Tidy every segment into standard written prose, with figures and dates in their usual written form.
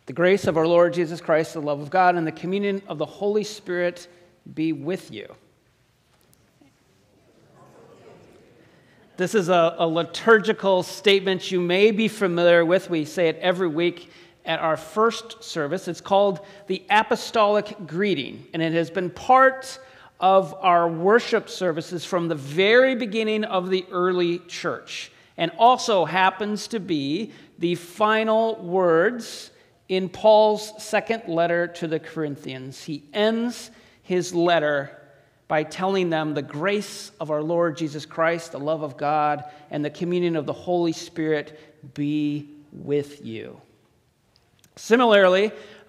The grace of our Lord Jesus Christ, the love of God, and the communion of the Holy Spirit be with you. This is a liturgical statement you may be familiar with. We say it every week at our first service. It's called the Apostolic Greeting, and it has been part of our worship services from the very beginning of the early church, and also happens to be the final words in Paul's second letter to the Corinthians. He ends his letter by telling them the grace of our Lord Jesus Christ, the love of God, and the communion of the Holy Spirit be with you. Similarly,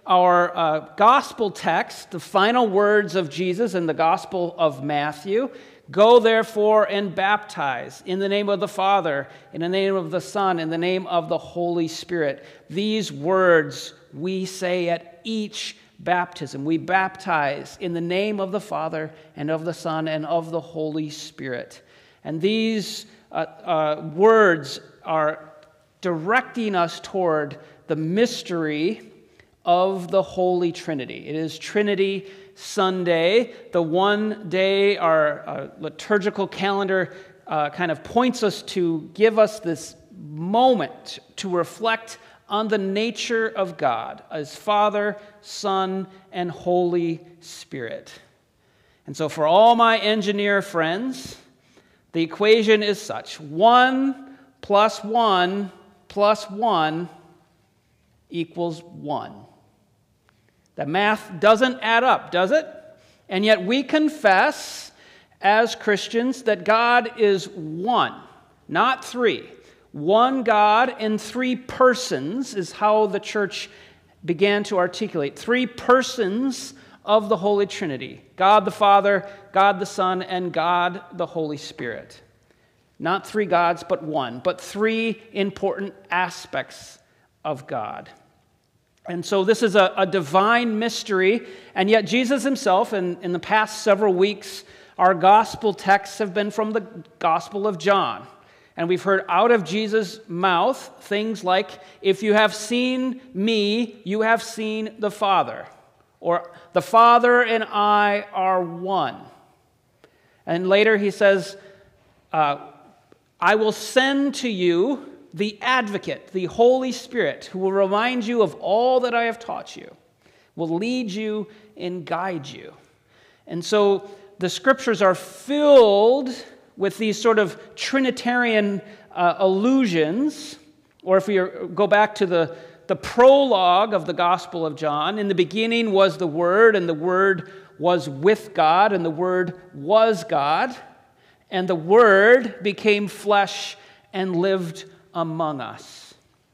our gospel text, the final words of Jesus in the Gospel of Matthew, go therefore and baptize in the name of the Father, in the name of the Son, in the name of the Holy Spirit. These words we say at each baptism. We baptize in the name of the Father and of the Son and of the Holy Spirit. And these words are directing us toward the mystery of the Holy Trinity. It is Trinity Sunday, the one day our liturgical calendar kind of points us to, give us this moment to reflect on the nature of God as Father, Son, and Holy Spirit. And so for all my engineer friends, the equation is such: 1 plus 1 plus 1 equals 1. The math doesn't add up, does it? And yet we confess as Christians that God is one, not three. One God in three persons is how the church began to articulate. Three persons of the Holy Trinity: God the Father, God the Son, and God the Holy Spirit. Not three gods, but one, but three important aspects of God. And so this is a divine mystery, and yet Jesus himself, in the past several weeks, our gospel texts have been from the Gospel of John. And we've heard out of Jesus' mouth things like, if you have seen me, you have seen the Father. Or, the Father and I are one. And later he says, I will send to you the Advocate, the Holy Spirit, who will remind you of all that I have taught you, will lead you and guide you. And so the Scriptures are filled with these sort of Trinitarian allusions. Or if we go back to the prologue of the Gospel of John, in the beginning was the Word, and the Word was with God, and the Word was God, and the Word became flesh and lived among us.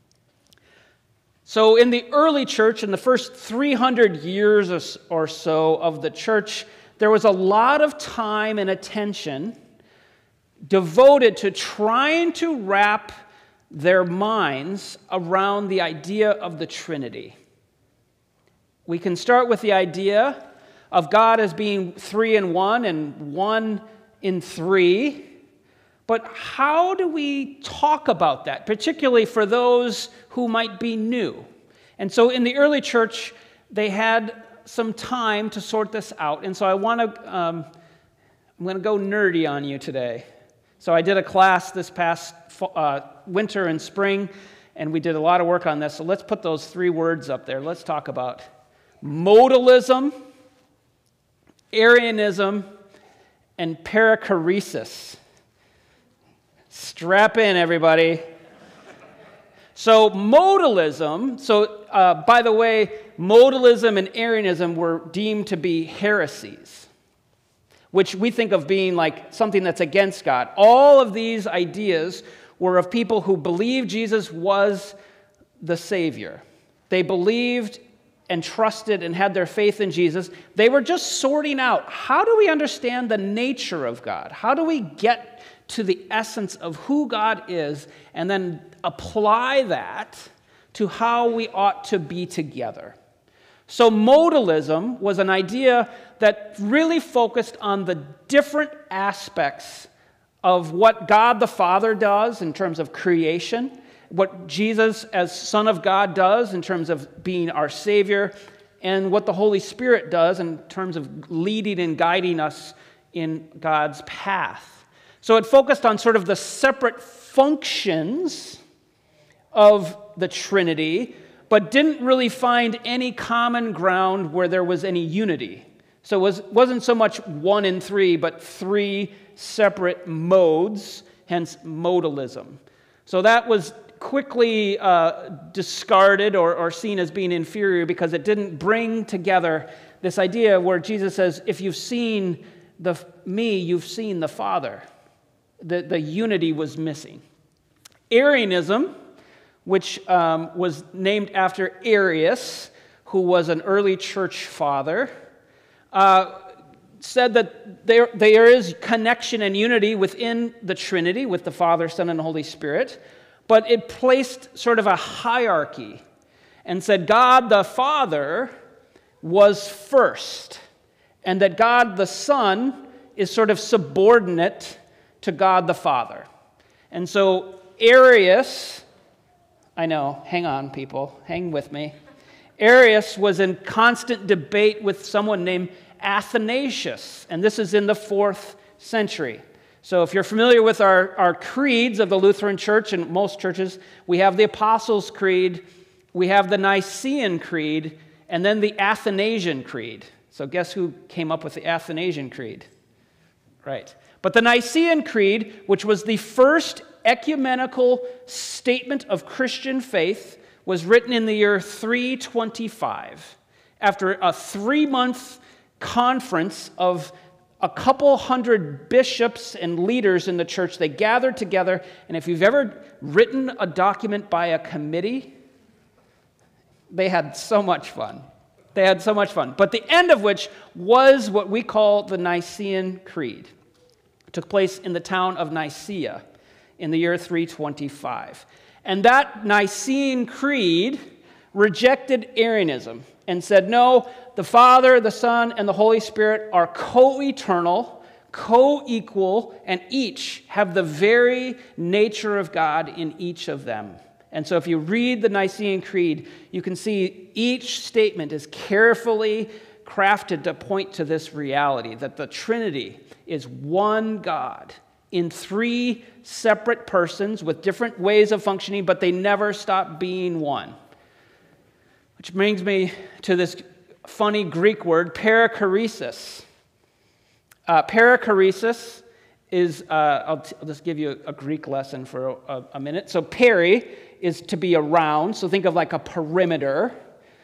So in the early church, in the first 300 years or so of the church, there was a lot of time and attention devoted to trying to wrap their minds around the idea of the Trinity. We can start with the idea of God as being three in one and one in three. But how do we talk about that, particularly for those who might be new? And so in the early church, they had some time to sort this out. And so I'm going to go nerdy on you today. So I did a class this past winter and spring, and we did a lot of work on this. So let's put those three words up there. Let's talk about modalism, Arianism, and perichoresis. Strap in, everybody. So modalism, by the way, modalism and Arianism were deemed to be heresies, which we think of being like something that's against God. All of these ideas were of people who believed Jesus was the Savior. They believed and trusted and had their faith in Jesus. They were just sorting out, how do we understand the nature of God? How do we get to the essence of who God is and then apply that to how we ought to be together? So modalism was an idea that really focused on the different aspects of what God the Father does in terms of creation, what Jesus as Son of God does in terms of being our Savior, and what the Holy Spirit does in terms of leading and guiding us in God's path. So it focused on sort of the separate functions of the Trinity, but didn't really find any common ground where there was any unity. So it wasn't so much 1 and 3, but 3 separate modes, hence modalism. So that was quickly discarded or seen as being inferior because it didn't bring together this idea where Jesus says, if you've seen me, you've seen the Father. The unity was missing. Arianism, which was named after Arius, who was an early church father, said that there is connection and unity within the Trinity with the Father, Son, and Holy Spirit, but it placed sort of a hierarchy and said God the Father was first, and that God the Son is sort of subordinate to God the Father. And so Arius, I know, hang on people, hang with me. Arius was in constant debate with someone named Athanasius, and this is in the 4th century. So if you're familiar with our creeds of the Lutheran Church and most churches, we have the Apostles' Creed, we have the Nicene Creed, and then the Athanasian Creed. So guess who came up with the Athanasian Creed? Right. But the Nicene Creed, which was the first ecumenical statement of Christian faith, was written in the year 325. After a 3-month conference of a couple hundred bishops and leaders in the church, they gathered together, and if you've ever written a document by a committee, they had so much fun. They had so much fun. But the end of which was what we call the Nicene Creed. It took place in the town of Nicaea in the year 325. And that Nicene Creed rejected Arianism and said, no, the Father, the Son, and the Holy Spirit are co-eternal, co-equal, and each have the very nature of God in each of them. And so if you read the Nicene Creed, you can see each statement is carefully crafted to point to this reality, that the Trinity is one God in 3 separate persons with different ways of functioning, but they never stop being one. Which brings me to this funny Greek word, perichoresis. Perichoresis is, I'll just give you a Greek lesson for a minute. So peri is to be around, so think of like a perimeter.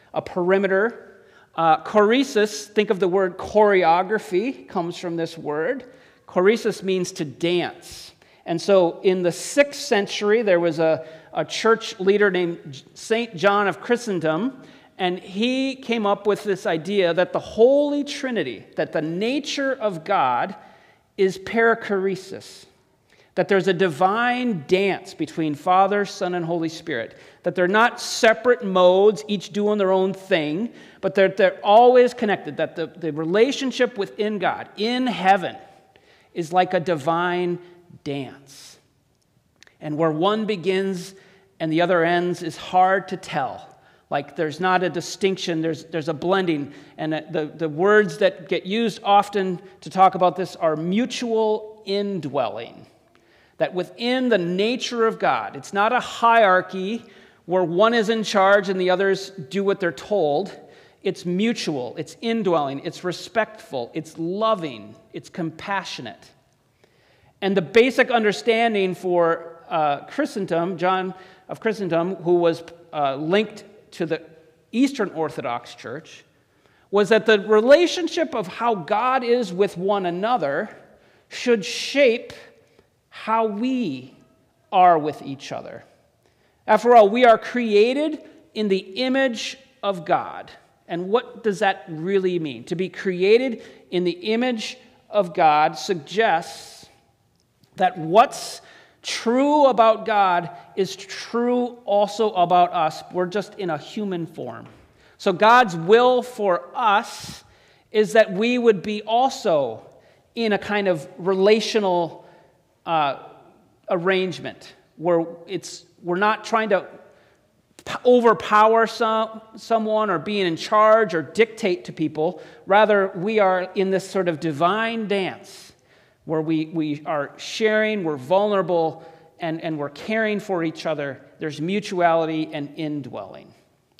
Choresis, think of the word choreography, comes from this word. Choresis means to dance. And so in the 6th century, there was a church leader named St. John of Chrysostom, and he came up with this idea that the Holy Trinity, that the nature of God is perichoresis, that there's a divine dance between Father, Son, and Holy Spirit, that they're not separate modes, each doing their own thing, but they're always connected, that the relationship within God, in heaven, is like a divine dance. And where one begins and the other ends is hard to tell. Like there's not a distinction, there's a blending. And the words that get used often to talk about this are mutual indwelling. That within the nature of God, it's not a hierarchy where one is in charge and the others do what they're told. It's mutual, it's indwelling, it's respectful, it's loving, it's compassionate. And the basic understanding for Chrysostom, John of Chrysostom, who was linked to the Eastern Orthodox Church, was that the relationship of how God is with one another should shape how we are with each other. After all, we are created in the image of God. And what does that really mean? To be created in the image of God suggests that what's true about God is true also about us. We're just in a human form. So God's will for us is that we would be also in a kind of relational arrangement where it's We're not trying to overpower someone or being in charge or dictate to people. Rather, we are in this sort of divine dance where we are sharing, we're vulnerable, and we're caring for each other. There's mutuality and indwelling.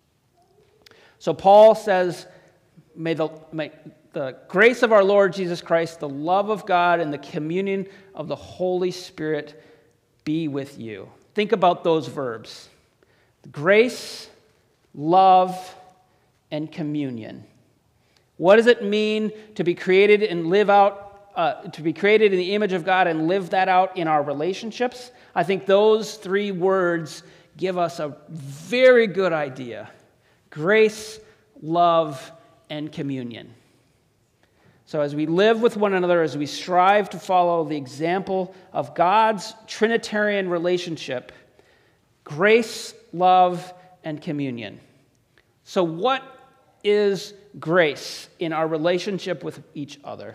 So Paul says, may the grace of our Lord Jesus Christ, the love of God, and the communion of the Holy Spirit be with you. Think about those verbs. Grace, love, and communion. What does it mean to be created and live out, to be created in the image of God and live that out in our relationships? I think those three words give us a very good idea. Grace, love, and communion. So as we live with one another, as we strive to follow the example of God's Trinitarian relationship, grace, love, and communion. So what is grace in our relationship with each other?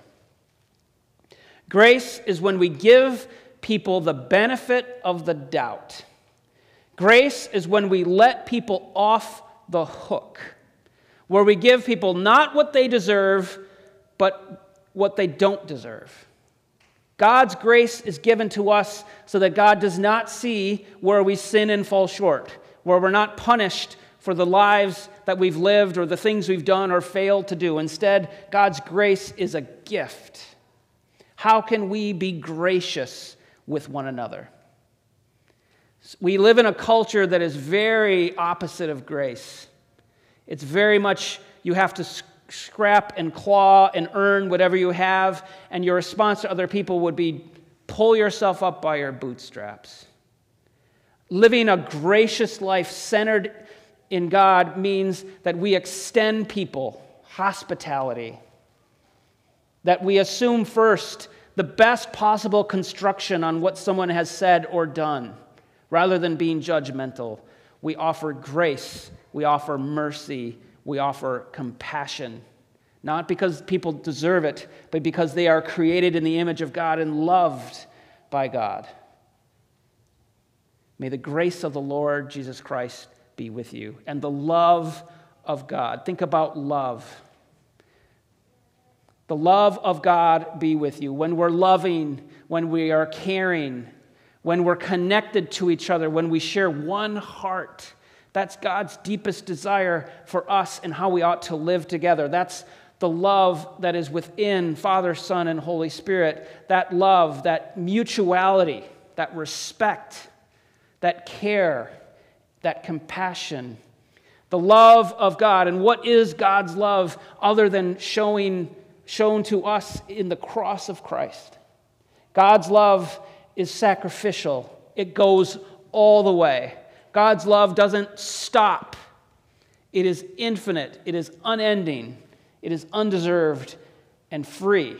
Grace is when we give people the benefit of the doubt. Grace is when we let people off the hook, where we give people not what they deserve, but what they don't deserve. God's grace is given to us so that God does not see where we sin and fall short, where we're not punished for the lives that we've lived or the things we've done or failed to do. Instead, God's grace is a gift. How can we be gracious with one another? We live in a culture that is very opposite of grace. It's very much you have to scrap and claw and earn whatever you have, and your response to other people would be pull yourself up by your bootstraps. Living a gracious life centered in God means that we extend people hospitality, that we assume first the best possible construction on what someone has said or done, rather than being judgmental. We offer grace, we offer mercy, we offer compassion, not because people deserve it, but because they are created in the image of God and loved by God. May the grace of the Lord Jesus Christ be with you, and the love of God. Think about love. The love of God be with you. When we're loving, when we are caring, when we're connected to each other, when we share one heart, that's God's deepest desire for us and how we ought to live together. That's the love that is within Father, Son, and Holy Spirit. That love, that mutuality, that respect, that care, that compassion. The love of God. And what is God's love other than shown to us in the cross of Christ? God's love is sacrificial. It goes all the way. God's love doesn't stop. It is infinite. It is unending. It is undeserved and free.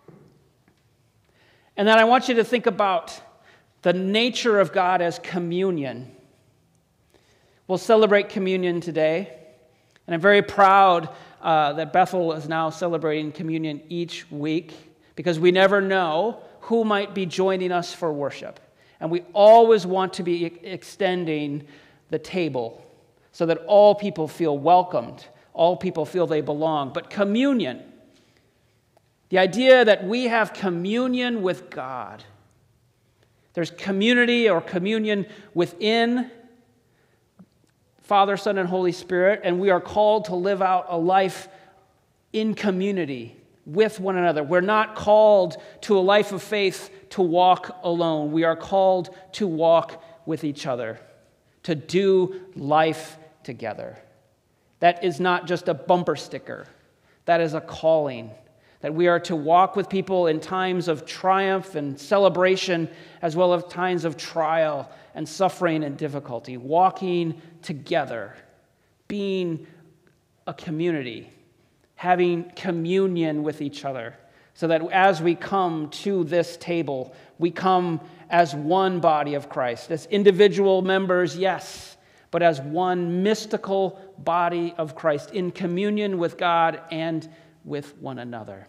And then I want you to think about the nature of God as communion. We'll celebrate communion today. And I'm very proud that Bethel is now celebrating communion each week, because we never know who might be joining us for worship. And we always want to be extending the table so that all people feel welcomed, all people feel they belong. But communion, the idea that we have communion with God, there's community or communion within Father, Son, and Holy Spirit, and we are called to live out a life in community with one another. We're not called to a life of faith to walk alone. We are called to walk with each other, to do life together. That is not just a bumper sticker. That is a calling, that we are to walk with people in times of triumph and celebration, as well as times of trial and suffering and difficulty, walking together, being a community, having communion with each other, so that as we come to this table, we come as one body of Christ, as individual members, yes, but as one mystical body of Christ, in communion with God and with one another,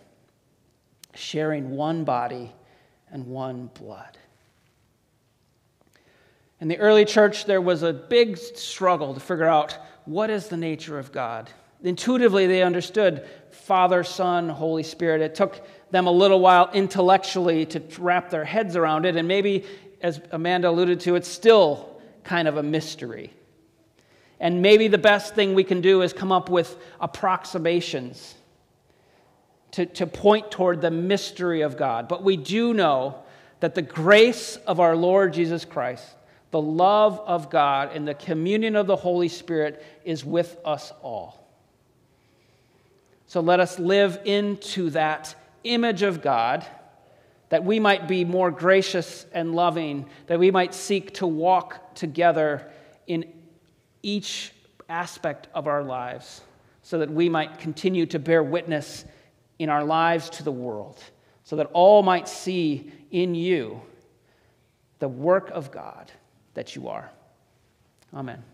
sharing one body and one blood. In the early church, there was a big struggle to figure out what is the nature of God. Intuitively, they understood Father, Son, Holy Spirit. It took them a little while intellectually to wrap their heads around it, and maybe, as Amanda alluded to, it's still kind of a mystery. And maybe the best thing we can do is come up with approximations to point toward the mystery of God. But we do know that the grace of our Lord Jesus Christ, the love of God, and the communion of the Holy Spirit is with us all. So let us live into that image of God, that we might be more gracious and loving, that we might seek to walk together in each aspect of our lives, so that we might continue to bear witness in our lives to the world, so that all might see in you the work of God that you are. Amen.